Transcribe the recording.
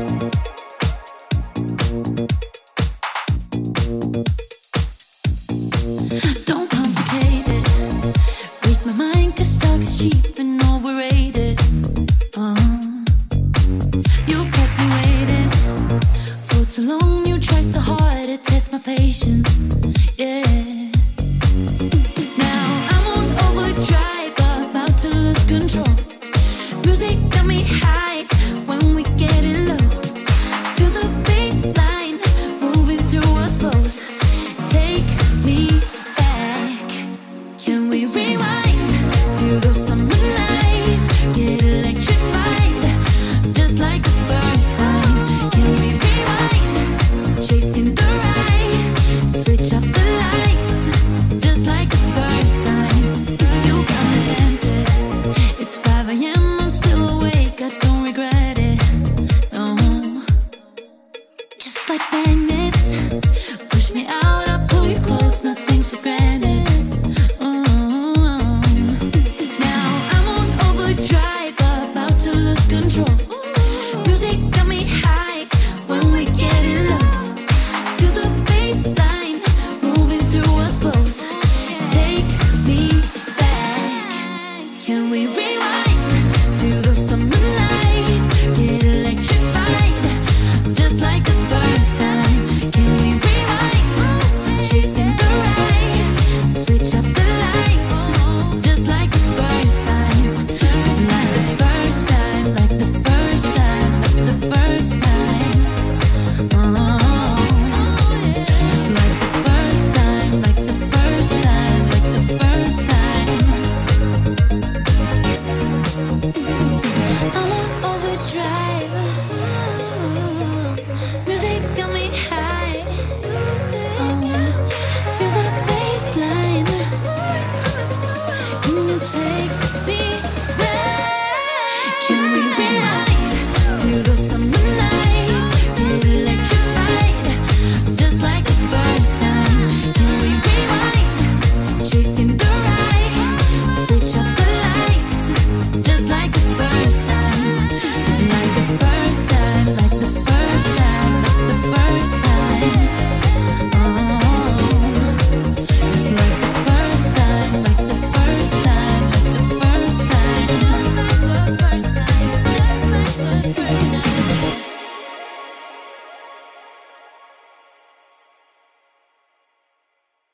Don't complicate it. Read my mind 'cause talk is cheap and overrated. You've kept me waiting for too long. You try so hard to test my patience. Yeah. Now I'm on overdrive, about to lose control. Music got me high.